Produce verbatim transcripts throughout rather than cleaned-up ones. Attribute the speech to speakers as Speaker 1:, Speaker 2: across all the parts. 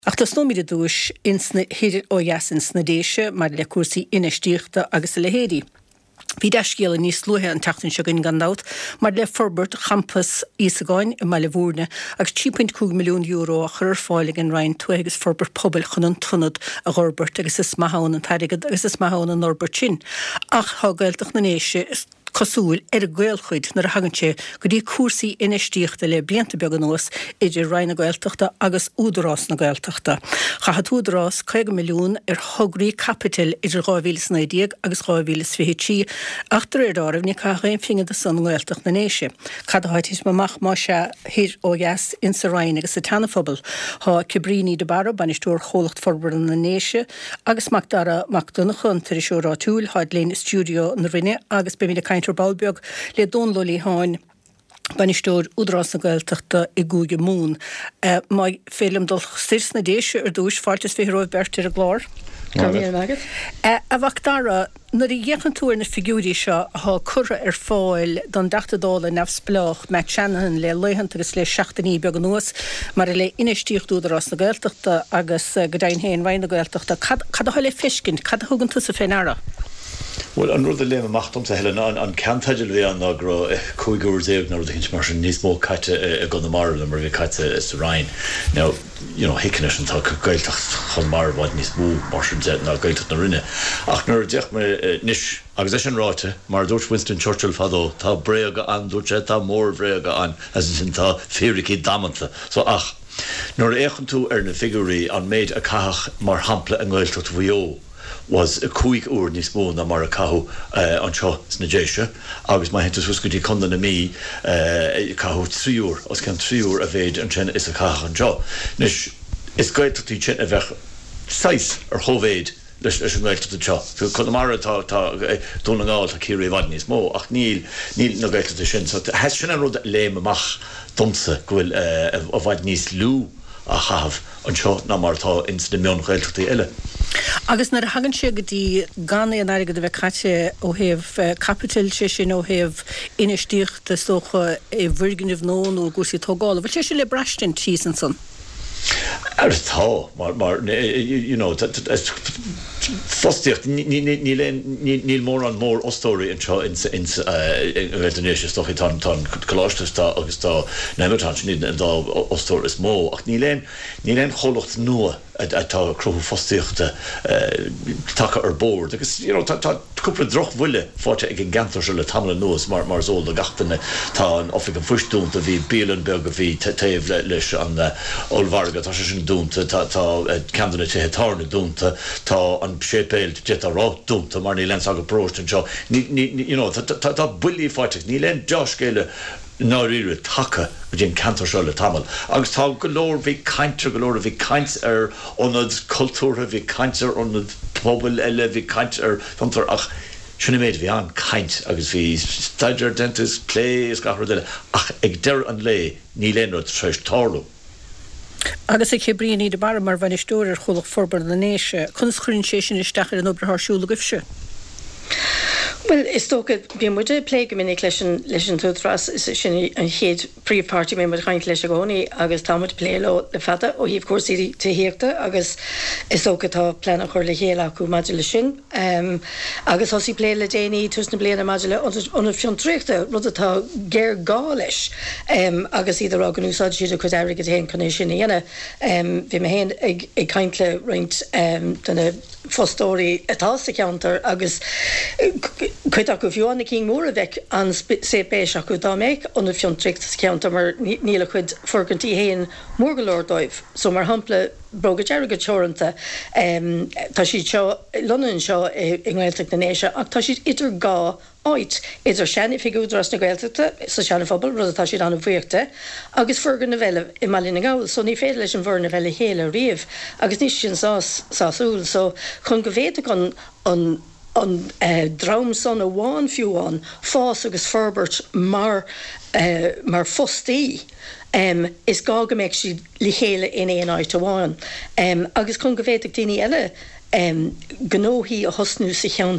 Speaker 1: Ach tas nóid dúis insna hirir ó jasin snadéise mar le cuasaí inistíochta agus le héirí. Bhí deiscéal níos luthe an teachtain seo gan gandát, mar le forbert campus Ísagáin i Maile Bhuirne agus two point five milliún euro a chur fáilig an rain tú agus forbert pobil chun an tunnad a ghorbert agus is maithán an tairigad agus is maithán an Norbert sin. Ach thá gailteach na néise cosúil ar a gailchuid nar a haganse go dtí cuasaí inistíochta le blianta beag an nuas idir rain na gailteachta agus údarrás na gailteachta. Chaithead údarrás two milliún ar thograí capital idir two thousand nineteen agus two thousand twenty ach tar ar áibh ní caithe fingad a san gailteach na néise. Cad háitis mamach má se hir ó gas in sa rain agus sa tanafobal. Tá cibríní de bara banistúr cholacht forbar na néise agus mac dara mac donna chun tar is siúrá túil háid léin studio na rinne agus be mí le Caintear Balbeag le dónlolí háin banistúr údarrás na gailteachta i gúige mún. Uh, Mai félum dul stirs na déise ar dúis fáiltas fé roibh bertir a glár. Uh, a bhac dara, nar i dhéchan túir na figúrí seo há curra ar fáil don deachtadála nefsplách me Shanahan le leihananta agus le seachtaní beag an nuas mar le inistíocht údarrás na gailteachta agus uh, godain héin rain na gailteachta. Cad a le fiscin, cad a thugann tú sa féin ara?
Speaker 2: Well, an rud a léim amachtam sa heile an an cantaidir bhí an agro cúigur déag nar the hinch mar níos mó caite a go na mar le mar bhí caite is rain. Now, you know, hicinnis an tá gailteach chun mar bhaid níos mó mar sin jet ná gailteach na rinne. Ach nar deach me níos agus is an ráite mar dúirt Winston Churchill fadó tá bréaga an dúirt tá mór bréaga an as in tá féricí damanta. So ach nar échan tú ar na figurí an méid a caach mar hampla an gailteach bhío was a cuig úr níos mó na mar a cahu uh, an seo sna déise agus mai hentas huscutí conda na mí uh, cahu trí úr os can trí úr a bhéid an sin is a caach an seo. Nis is gailteachtaí sin a bheith sais ar chovéid leis leis an gailteachta seo. Chun mar tá tá dúna ngáil tá círí bhaid níos mó ach níl níl na gailteachta sin. So hes sin an rud léim amach domsa gohfuil uh, a bhaid níos lú a chahaf an seo na mar tá ins na mion gailteachtaí eile.
Speaker 1: Agus nar hagan sé go dtí gan an airigad a bheith caite ó heh capital sé sin ó heh inistíochta socha é bhirginmh nón ó gúsí tógála. Bhil sé sin le breistin tíos an son?
Speaker 2: Er tá, mar, mar, you know, fostíocht, níl mór an mór ostóri in seo in Indonesia stochi tan tan colástas tá agus tá neimetan sin in dá ostór is mó, ach níl ein níl ein cholacht nua atá cruú fostíochta take ar bord, agus, you know, tá cúpla droch bhuile fáte ag an gantar se le tamla nuas mar mar zól a gachtainna tá an ofig an fustúnta bhí Bielenberg a bhí taobh leis an Olvarga tá sé sin dúnta tá candana te hetarna dúnta tá an sépéil jet a rá dúnta mar ní len aga próst an seo. You know, tá builí fáte ní len deascéile náíre take go dtí an cantar seo le tamil. Agus tá golóir bhí caintear golóir a bhí caint ar ónad cultúra bhí caint ar ónad pobl eile bhí caint ar fantar ach sinna méid bhí an caint agus bhí staidir dentist plé is gachar deile ach ag deir an lé ní léonrad treis tarlú.
Speaker 1: Agus ag cibríní de bara mar bhainistúir ar chulach forbar na néise chun churinn sé sin isteach ar an obair thsúla gibse.
Speaker 3: Well, is tócha bí muide pléige minic leis an tútras is sin an chéad príomhpáirtí mé mar chaint leis a gcónaí agus támuid pléile le fada ó híomh cuasaí tahéachta agus is tócha tá pleanach chuir le chéile acu maidir le sin. Um, agus hosí pléile déanaí tus na bliana maidir le ónna fion tríochta rud atá géir gá leis um, agus iad a ganúsáid siad a chud airigad héin chuné sin dhéana. Um, bhí mé héin ag, ag caint le roint um, donna fostóí atá sa ceantar agus chuid acu bhíána cí mór a bheith an sé béis acu dá méid an fion tricht ceanta mar níla chud forgantí héin mór go leor dóibh. So mar hampla broga dearga teoranta um, tá siad seo Londonin seo i Gaeltacht na néise ach tá siad idir gá áit idir seanna figúdras na Gaeltachta sa seanna phobal rud atá siad anna bhuaachta agus forgan na bheile i Malin na Gael, so ní féidir leis an bhór na bheile héile riamh agus níos sin sásúil, so chun go bhéad an an an uh, draum son a bháin fiúán fás agus Ferbert mar uh, mar fostí um, is gá go méid si le chéile in éon áit amháin. Um, agus chun go bhéadach daoine eile um, gnóthaí a hosnú sa cheanta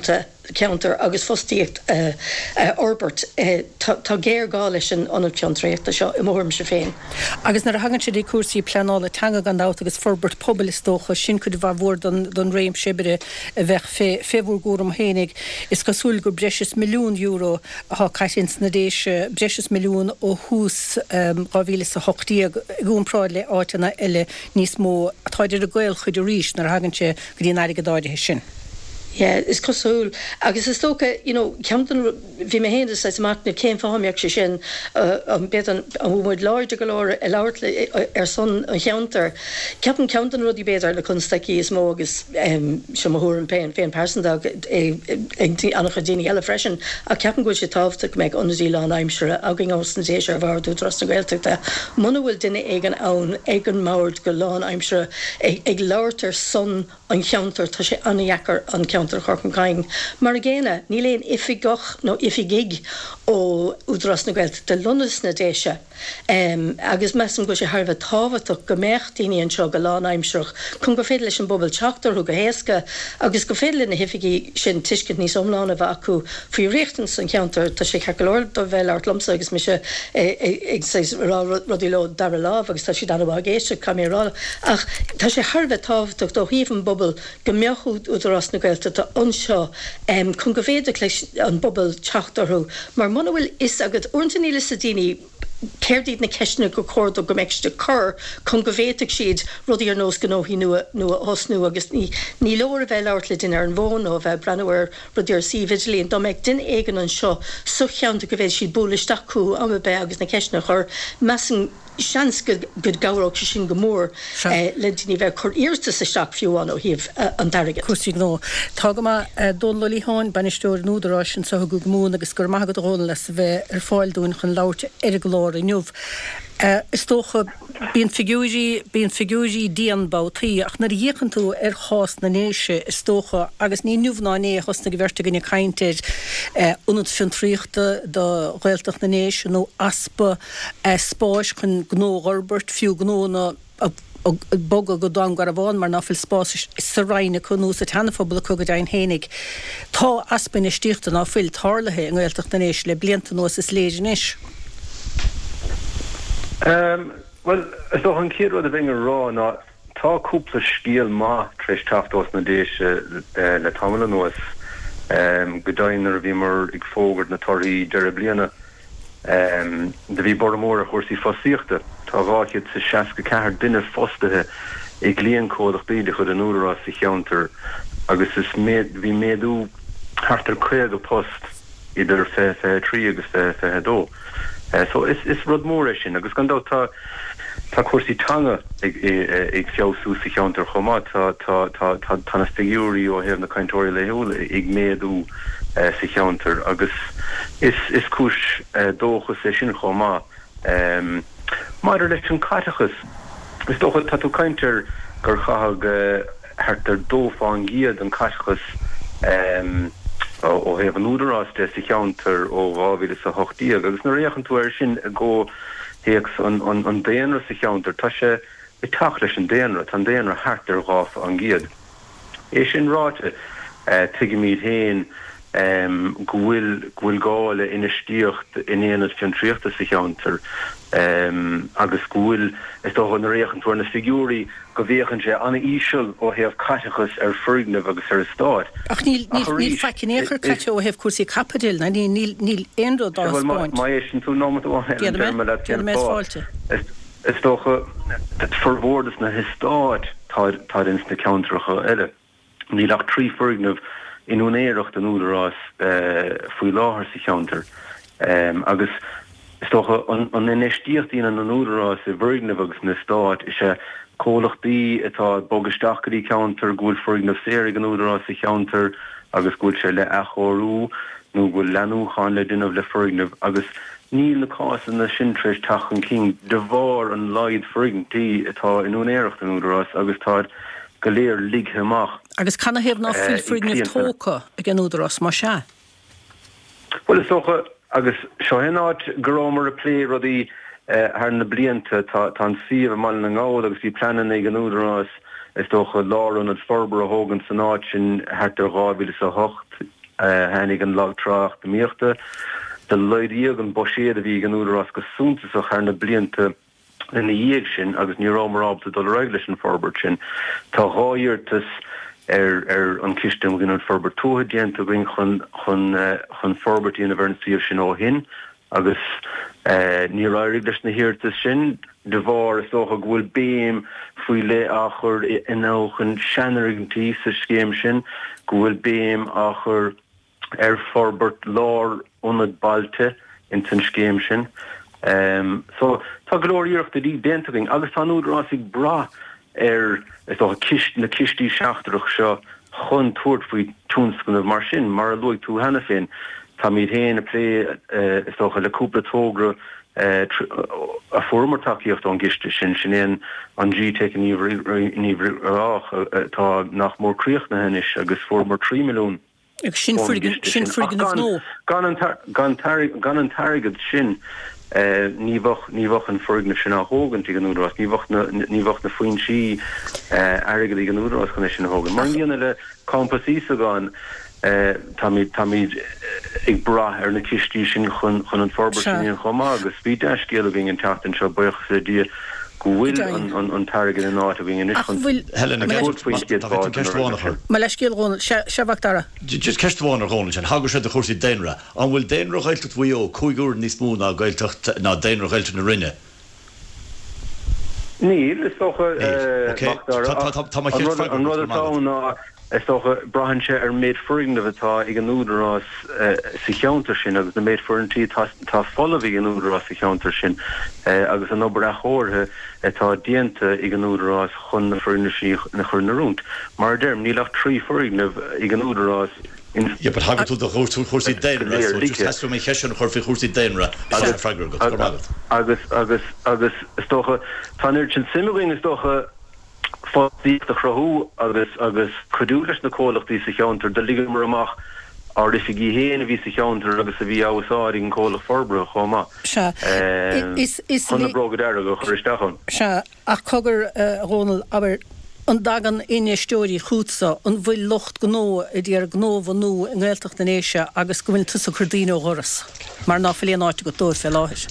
Speaker 3: counter agus fostíocht uh, uh, Orbert uh, tá géir gáile sin an ceantréachta seo i mórm se féin.
Speaker 1: Agus nar a hagan sé dé cuasaí pleanála tanga gan dát agus Forbert poblbalistócha sin chud bhar bhór don don réim sibere a bheith fé féhúr gúrum hénig is cosúil gur breis milliún euro a caiin snadéise breis milliún ó hús um, gáhíle sa hochtíí gúnráid le áitina eile níos mó táidir a goil chuid a ríis nar hagan sé go dtíon aige dáide sin.
Speaker 3: Yeah, is cosúil agus is tócha, you know, ceamtan bhí mé héana sa mána céim fáimeach sé sin an bit an bhmuid láirde go leir i leir ar son an cheantar. Ceapan ceantan rudí béidir le chunstaí is mó agus se mothúr an féin féin persandag annach daine eile freisin a ceapan goil sé tábhta meid anadí lá an aimsere a gin os na dééisir bhar dú dros na gailteachta. Muna bhfuil duine ag an ann ag an máird go lá an aimsere ag leirtar son an cheantar tá sé anheacar an ceantar chorcan caing. Mar géine, ní léon ifi goch nó ifi gig ó údras na gailt de lunas na déise. Um, agus meam go sé Harbh táhaach go mécht daine an seo go lá aimseach chun go féidir leis an bobbal teachtar chu go héasca agus go féidir na hifiigi sin tuiscin níos omlána bh acu faoi riachtan san ceantar tá sé cheir do bhil art lomsa agus me se ag rudí le dar láh agus tá si dan bh géiste camérá ach tá sé Harbh táhaach do híomh bobbal go meochú údras na gailte tá anseo um, chun go féidir leis an bobbal teachtarú mar muna bhfuil is agad orntaníile sa daoine céirdíad na ceisna go cóir go meiste chur chun go bhéiteach siad rudí ar nós gnóí nua nua osnú agus ní ní leir bheith leirt le duine ar an bhin ó bheith brehair rudí ar si vigilíon do meid duine éigen an seo sucheanta go bhéh siad búlaisteachú am be agus na ceisna chur mesan seans go gahrach sin go mór le duine bheith chur íirta sa steach fiúán ó híomh an darige.
Speaker 1: Cúsí nó. Tá go dul lolíáin banisteúir núdarrá sin sa go gmún agus gur maigad róla leis bheith ar fáilún chun láirte ar glóir in nniuh. Is tócha bíon figúí bíon figúí díanbátaí ach na dhéchan tú ar chás na néise is tócha agus ní nniuhnáné chus na go bhirrta gonne caiinteid únad fin tríochta do réilteach na néise nó aspa spáis chun gnó Orbert fiú gnóna bog go dá gar a bháin mar náfuil spás sa raine chunú sa tenafobal chu go dain hénig. Tá aspain is tíochta ná fuil tálathe an réilteach na néise le blianta nó is léidirnis.
Speaker 4: Um, well, is toch een keer wat de dingen raar na ta koepel skiel ma trecht taft os na déise uh, le tamle noos um, gedainer wie mar ik fogert na tori derebliene um, de wie bormoor hoorsie fasichte ta wat het se chaske kaart binnen fostehe ik leenkodig bede go de noedera sich counter agus is me wie me do harter kwege post ieder fe fe tri agus fe fe do. Uh, so is is rud mór sin agus gan tá tá cuasí tanga ag ag fiosú sa cheantar chomá tá tá tá tá tána figúí ó heh na caiintóirí leúla ag méadú sa cheantar agus is is cis dóchas sé sin chomá um, mar leis an caitechas is dócha tá tú caiintear gur chathag hartar dófáin giad an caitechas um, ó heh an údarrás de sa cheantar ó bháhíle sa hochtíí agus na réchan tú ar sin a ggó héex an an an déanra sa cheantar tá sé i tach leis an déanra tan déanra hartar gáf an giad. É sin ráte tuige míad héin um, gohfuil gohfuil gáile ina stíocht in éanaad fion tríochta sa cheantar um, agus gohfuil is dó an réchan tú na figúrí go bhéchan sé anna ísisiil ó heh caitechas ar frignamh agus ar stáit.
Speaker 1: Ach níl níl fecinéchar caite ó heh cuasí capadil na níl níl éonró dá spáint.
Speaker 4: Mai é sin tú nómad ó
Speaker 1: fáilte.
Speaker 4: Is dócha forhórdas na histáit tá ins na countracha eile. Níl ach trí frignamh inúnéireacht an údarrás faoi láthair sa cheantar. Um, agus is dócha an inistíocht íon an údarrás i bhrignamh agus na stáit is sé cólachtaí atá bogasteachchaí counter gúil frignamh séir an údarrás sa cheantar agus gúil sé le achorú nó gúil leanúcháin le duineh le frignamh agus níl na cásan na sintréis tachan king de bhar an leid frigntaí atá inúnéireacht an údarrás agus tá go léir ligtheach.
Speaker 1: Agus canna hebh ná fil frignamh tóca ag an údarrás mar se?
Speaker 4: Well is socha agus seo hinát gorámar a plé rudí haar na blianta tá an si a mal na gáil agus bhí planan ag an údarrás is dócha lárun at forbar a hógan san áit sin hartar gábhíle sa hocht hennig an lagtracht de meerte de leidíag an boséad a bhí an údarrás go súnta a chena blianta in na dhéag sin agus ní rámarrábta do regla sin forbert sin tá ráirtas er er an kistem gin an forbert toe dient a gin chun chun chun forbert University of sin ó hin agus ní raiglas na hirtas sin de var is toch a gwil beam fwy le achor in ogen shannerigtí sa skeim sin gwil beam achor er forbert lár onad balte in ten skeim sin um, so tá glóíocht a dí denting agus tá údrasig bra er is toch a kist na kistí seachtarach seo chun tuairt faoi túnscon of mar sin mar a loig tú hena fin tá míid héin a plé uh, is toch a leúpla tógra Uh, tr- uh, a former takeíocht an giste sin sin éon an G te in íhrách tá nach mór críoch na henis agus former trí milliún
Speaker 1: sin sin frigan nó
Speaker 4: gan an tarigad sin níhach níhach an forigna sin a hógan tí an úrás níhach na faoin si agad í an úrás chun sin hógan mar dhéana le campasí a gan Táid táid ag bra ar na cistí sin chun chun an forbertíon chomá agus bhí eiscéal a bhíon an teachtain seo buch sa dí go bhfuil an targan an áit a bhíon is chun
Speaker 1: Me leis céalrónil sehachtara.
Speaker 2: Just ceistháin arrónil sin hagur sé a chósaí déanra an bhfuil déanra gailtecht bhí ó chuigúr níos mú ná gailtecht ná déanra gailteach na rinne.
Speaker 4: Níl is socha an rud atá is toch brahan se er méid furing de tá ag an údarrás sa cheantar sin agus na méid furintí tá folla bhí an údarrás sa cheantar sin agus an obair a chóirthe tá dianta ag an údarrás chun na furnaí na chur na rúnt. Mar derm nílach trí furingnah ag an údarrás
Speaker 2: Ja, but hagen tú a chósaí déanra so mé cheisian chur fi chósaí déanra
Speaker 4: agus agus agus is tócha tanir sin siming is tócha fáí a chrathú agus agus chuúlas na cólachtaí sa cheantar de ligad mar amach ar is gí héana a bhí sa cheantar agus a bhí ásáí an cólach forbre chomá chuna brogad air go chuiristechan.
Speaker 1: Se ach cogur Ronald aber an dagan ine stóí chútsa an bhfuil locht gnó i dtí ar gnóh nó an ghilteach na éise agus go bhfuil tusa chudíine óras mar ná filion áite go dúir fé láthis.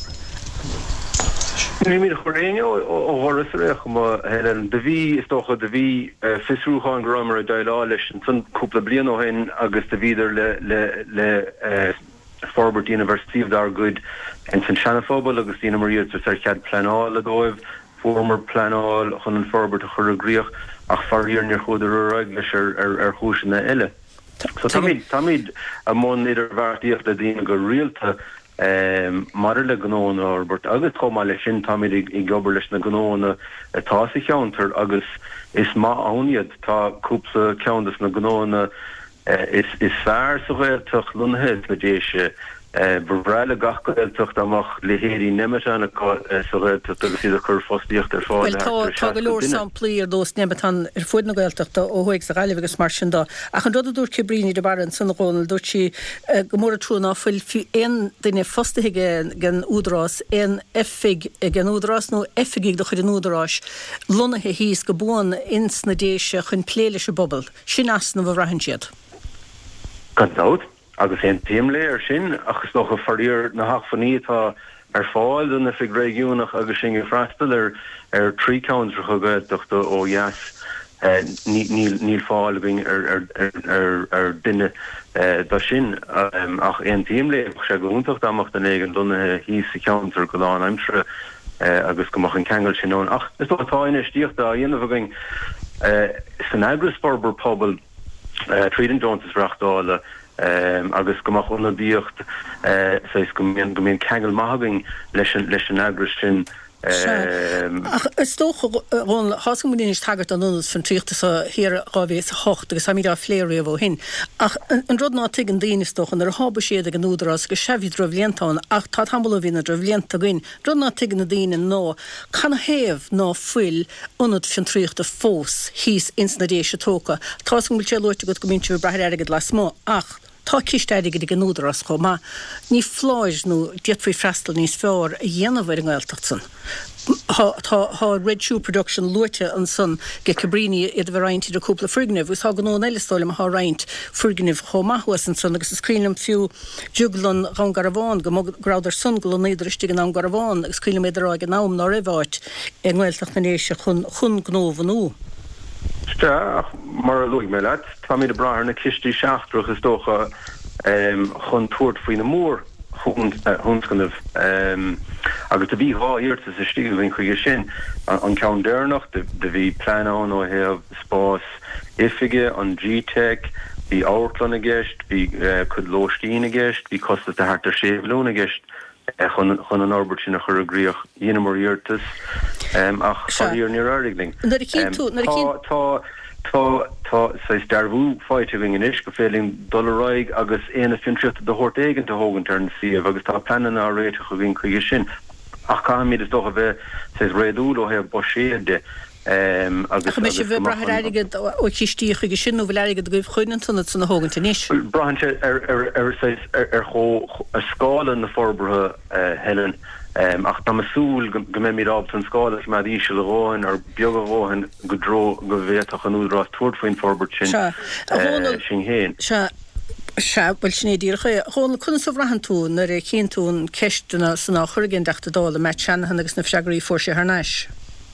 Speaker 4: Nu mí choréine ó horrasreach ma helen de bhí is toch de bhí fisrúchan grammar a dailá leis an san cúpla blian ó hen agus de víidir le le le Forbert University of Dargood en san Shanafobal agus Dina Maria to ser cead planáil a dóibh former planáil chun an Forbert a chur a gríoch ach faríar near chuidir raig leis ar ar chúis na eile. So tamid tamid a món idir bhartíocht a dtíine go rialta Um, mar le gnóna Albert agus chomá le sin tamid i gobar leis na gnóna atá sa cheantar agus is má áiad tá cúpla ceantas na gnóna uh, is is fearr sa réilteach lunathe le déise bhreile gachilteach amach lehéirí nemeán sa réilteach agus iad a chur fostíocht ar fáil.
Speaker 1: Tá go leor samplaí ar dós nemeán ar fuid na gailteachta ó thuig sa gaiileh agus mar sin dá. Ach an rud dúr cibríní de baran san Ronald dúirt si go mór trúna fuil fiú éon duine fostaithe gan údarrás éon effig gan údarrás nó effigigh do chuid an údarrás lunathe híos go búin ins na déise chun pléile se bobbal. Sin as na bh rahann siad.
Speaker 4: Gantáid. agus hen téimléir sin agus noch a faríir na hachfaníítá ar fáil duna fi réúnach agus sin freistal ar ar trí counter chugad dochta ó jas níl fáil bhín ar ar ar duine da sin ach an téimlé se goúntacht amach den éigen duna hí sa counter go an aimsre agus gomach an kegel sin ón ach is doch atáine stíocht a dhéanamh going san agrasforber pobl Tríden Jones is rachtála Um, agus gomach onna bíocht uh, so go mbeon go mbeon kegel maithing leis leis an agras sin.
Speaker 1: Ach is tóch ron has go is tagart an uns fan tríochtta sa hir ráhés hocht agus ha mí a fléir bh hin. Ach an rud ná tuig an daanastoch an ar hába séad an údarrás go sefhí dromhléantáin ach tá tambal a bhína dromhléanta goin. Rud ná tuig na daine nó can héamh ná fuil unad fan tríochtta fós híos insnadéise tóca. Tá go bhfuil leirte go go míú brethir agad le smó ach tá cisteide go an údarrás chomá ní fláis nó dietfuí freistal níos fearr a dhéanamhar an gáilteach san. Tá Red Shoe Production luite an son ge cabrini iad bhreintí a cúpla frigneh, gus há ganó eileáil a reint frigneh chomahuas an son agus scrílam fiú juglan gan garháin go grádar sun go néidirtí an an garháin agus scrílam idirrá an nám ná rahát ag ghilteach na éise chun chun gnóhanú.
Speaker 4: Sta mar luig me leat, Tá mí de brahar na clistí seaachtrach is dócha chun tuairt faoin na mór hunskanmh agus a bhí háíirt is a stíl vin chuige sin an cean déirnach de bhí planán ó heh spás ifige an G-Tech, hí áirtlan a gist, hí chud lóistín a gist, hí costa a hartar séhlún a gist chun an ábert sin a chur a gríoch dhéana mar íirtas ach chaíir ní airigling. Tá Tá tá sais darú fáite ving in is go féling dollarig agus éana fintricht de hort eigen te hogen turn si agus tá plannen a réite go vin chuige sin. Ach ka mi is doch a bheith sais réú ó hef boséde agus
Speaker 1: me se braige ó kití chuige sin ó bhleige goibh chuinen tunna sanna hogen te níis.
Speaker 4: Brahanse er er er sais er cho a sále na forbrethe hellen. Um, ach tá masúl go mé mí ab an sáil me ísise leráin ar beagháin go dro go bhéach an úrás tuairtfuoin forbert sin sin héin.
Speaker 1: Se bhfuil sinné díircha hána chun sa bhrahan tú nar é cén tún ceistena san ná churginn deachta dála me seanhan agus na seagaí for sé thnáis.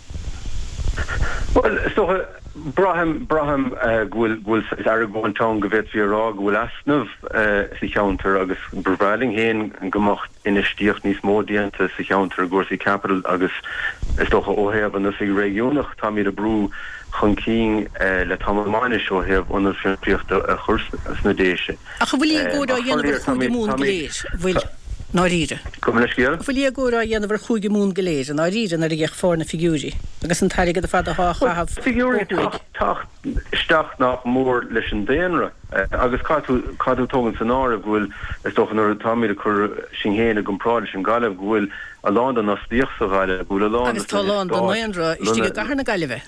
Speaker 4: Well, so Braham Braham ghfuil ghfuil aragóin tá go bhéit bhírá ghfuil asnamh sa cheantar agus brevaling héin an gomacht ina stíocht níos módianta sa cheantar a Gorsaí Capital agus is docha óhéamh an na réúnach tá mí a brú chun cín le tammáine seo heh an fiíocht a churs na déise.
Speaker 1: A chu bhfuil go a dhéanamh chuige mún léir bhfuil ná ríre. Bhfuil go a dhéanamh chuige mún goléir ná ríre ar ggheich fána fiúí agus an taige a fad a háchahabh
Speaker 4: fiúí tacht isteach nach mór leis an déanra agus cadú tógan san ára bhfuil is doch an tamí a chur sin héana go práide sin galibh bhfuil a láda na stíoch sa bhile bhfuil a lá
Speaker 1: agus tá lá an éanra istí go gahar na galibh.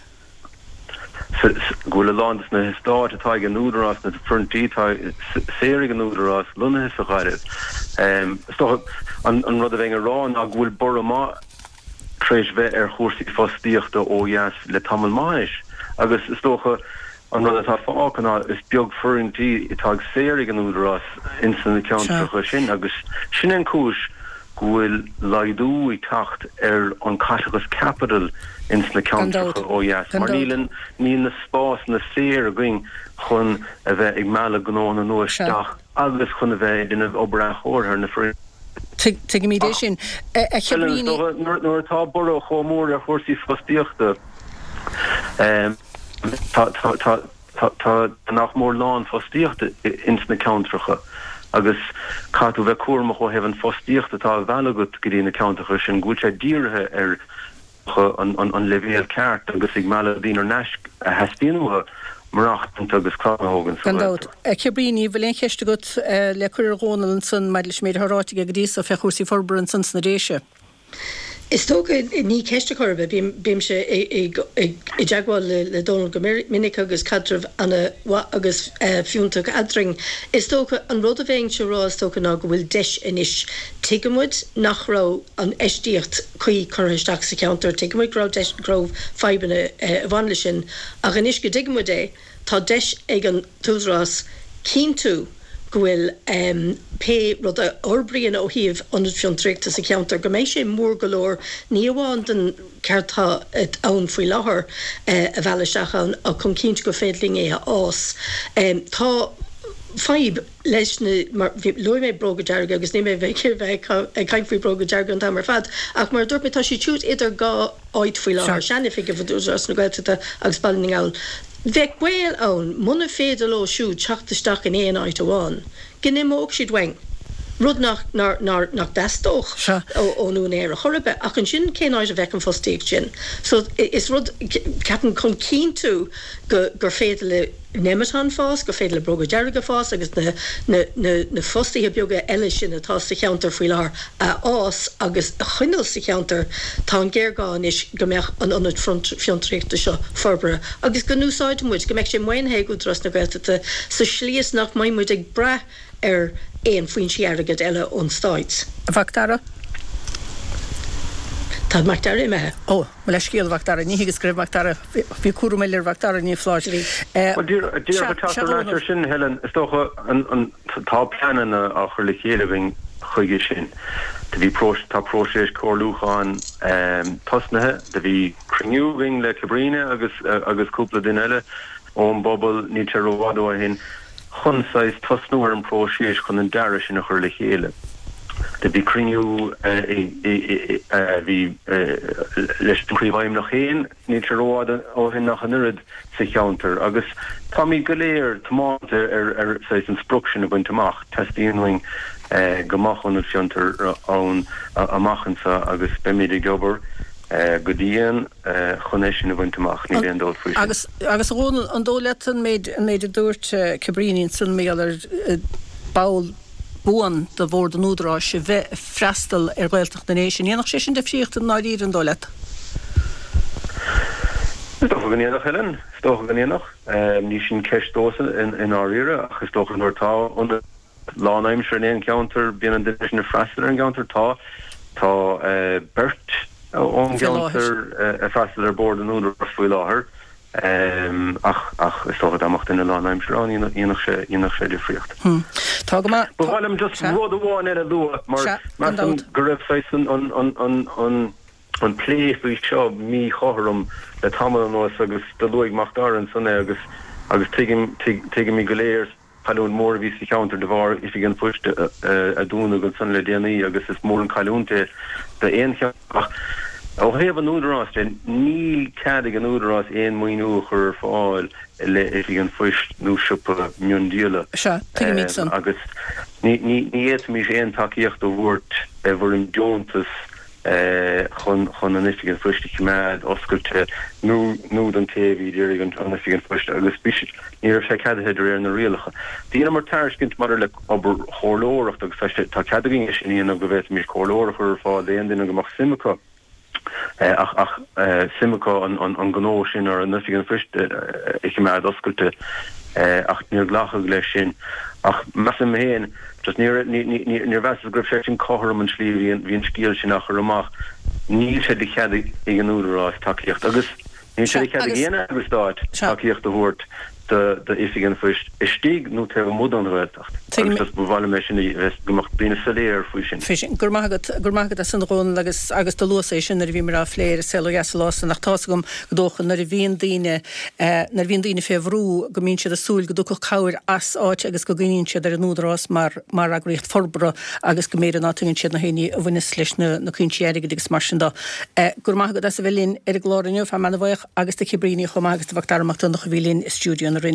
Speaker 4: Gúil ládas na histáid atá an údarrás na frontí séir an údarrás lunathe a chairih. An rud a bhéh rán a bhfuil bor má trééis bheith ar chósaí fostíochta óheas le tamil máis. agus is tócha an rud atá fácanná is beag furintí itá séir an údarrás in san ceantracha sin agus sin an cúis bhfuil laidú i tacht ar an Catholic Capital in na ceantracha óheas. Mar nílan ní na spás na séir a going chun a bheith ag meala gnóna nuaisteach agus chun a bheith in obair chóir na fri.
Speaker 1: Tuige mí dé sin
Speaker 4: nuair atá bor a chomór a chósaí fostíochta tá nach mór lán fostíochta in na ceantracha agus catú bheith cuairmach ó heh an fostíochta tá bhealagat go dtí na ceantracha sin gúil sé díirthe ar an levéal ceart agus ag meala bhíonar neis a heistíonmha marachtant agus cláthógan.
Speaker 1: Gandát Cebríní bhfuil éon cheiste go le chuir ghónal san meid leis méid thráide a dís a fechúsaí forbr an san sna réise.
Speaker 3: Is tóga ní ceiste chorbe bím se i deagháil le Donald go minic agus cadrah anna agus fiúntaach adring. Is tóga an rud a bhéing se rá is tóga ná go bhfuil deis inis tigamid nach rá an eistíocht chuí chuisteach sa ceantar tigamid grá deis gróh febanna bhainla sin ach an inis go digamid é tá deis ag an túrás cín tú gohfuil um, pe rud a orbrian ó híomh an fiúntriachta sa ceantar go mééis sé mór golóir ní bháin den ceartá ann faoi láthair a bheileisteach a chun cinint go fédling é ás. Um, tá Faib leis loi mé broga dearga agus ní mé bheith céir bheith caiim faoi broga dearga an tamar fad ach mar dúirpa tá sí túút idir gá áid faoi láthair seanna fi go bhúras na gailteachta agus ballingáil. Bheith gweil ann muna féidir ó siú teachtasteach in éon áit amháin, gin móg siad wein. Rud nach nach dastóch ónún éar a chorbe ach an sin cé áid a bheith an fostíigh sin. So is rud ceapan chun cín tú gur féidir le nematán fás, gur féidir le broga dearga fás agus na fostííthe beaga eile sin atá sa cheantar faoi láthair a ás agus a chuineal sa cheantar tá an géirgáin is go mbeadh an anad fiúntriachta seo forbre. Agus go núsáid muid go mbeadh sé maithe go dros na gailteachta sa slíos nach maimuid ag bre ar éon faoin siaragad eile ón Stáit.
Speaker 1: A bhachtara?
Speaker 3: Tá mar dar me.
Speaker 1: Ó, me leis céalhachttar ní higus scríbhachttar bhí cuaú méidir bhachttar ní fláidirí.
Speaker 4: Dir sin helen is toch an tá plannen a chu le chéilehing chuige sin. De bhí tá próséis cóúcháin tosnathe, de bhí cruniuúing le cabrine agus agus cúpla duine eile ón bobbal ní teróhádó a hin chunsáis tosnúir an próséis chun an deire sin a chur le chéile. De bhí cruniú bhí leis príomhhaim nach chéin ní teróháda ó hin nach an nurid sa cheantar agus tá mí go léir tomáte ar ar an spruction a bhaint amach testíonling gomachchan fiantar an amachansa agus bemidi gobar go dtíon chonéisisin a bhaintach ní bhéon dul faoi.
Speaker 1: Agus agus rón an dóletan méid an méidir dúirt Cabrínín san méallar bail buan de bhór an údrá se bheith freistal ar bhilteach na néisisin. Dhéanach sé sin de fríocht an náirír an dólet?
Speaker 4: Stocha ganéanach helen, stocha ganéanach. Ní sin ceistósa in áíre agus stocha an ortá an lánaim se éon counter bían an division freistal an counter tá tá bert ón counter a freistal ar bord an údrá foiil láthair. Um, ach ach is toch amach in de lánaim se an íach sé íach sé difriocht.
Speaker 1: Tá go
Speaker 4: Well I'm just rud aháin ar a dú mar mar go raibh féin an an an an an plé faoi seo mí chotharm le tamil an nuas agus de luigh machtdar an sanna agus agus tuigim tuigim mí go léir chaún mór ví counter de bhar if gin fuiste a dúna go san le déanaí agus is mór an chaúnte de éon ach ó heh an údarrás níl cadig an údarrás éon muoinú chur fáil le if gin fuist nó siúpa miundíile agus ní éit mí sé éon takeíocht ó bhúirt a bhar an Jonetas chun chun an ifigin fuiste chiméad oscailte nó an téhí déir an an ifigin fuiste agus bí níor sé cadthe ar an na rialacha. Díana mar taircint mar le obair chorlóireacht agus tá cadagin is sin go bheith mí chorlóireach chur fáil éon duine goach simachá. Uh, ach ach uh, simachá an an an gnó sin ar an nufigin fuiste ich me oscailte ach níor ghlachach leis sin ach meam héin just níor níor bhe grib sé sin cóharm an slí híon scíal sin nach amach níl sé de chead ag an údarrás takeíocht agus ní sé chead géana agus dáit takeíocht a bhúirt de de ifigin fuist is stíg nó te mud an bhiltecht. Agus bhile me sin gomacht bína saléir faoi sin.
Speaker 1: Fisin gur gur maigad san rón agus agus do luasa sin ar bhí mar a phléir selo gas lása nach tá gom godóchan nar bhíon daine nar bhíon daine fé bhrú go mín siad a súil go dúcha cabhair as áit agus go gainín siad ar an údarrás mar mar a gríocht forbra agus go méad an átingin siad na héine a bhaine leis na na cúntíige agus mar sin dá. Gur maigad as a bhilín ar glórinniu fe man bhaich agus de Cabríní chum agus de bhachttar amach nach bhílín stúdion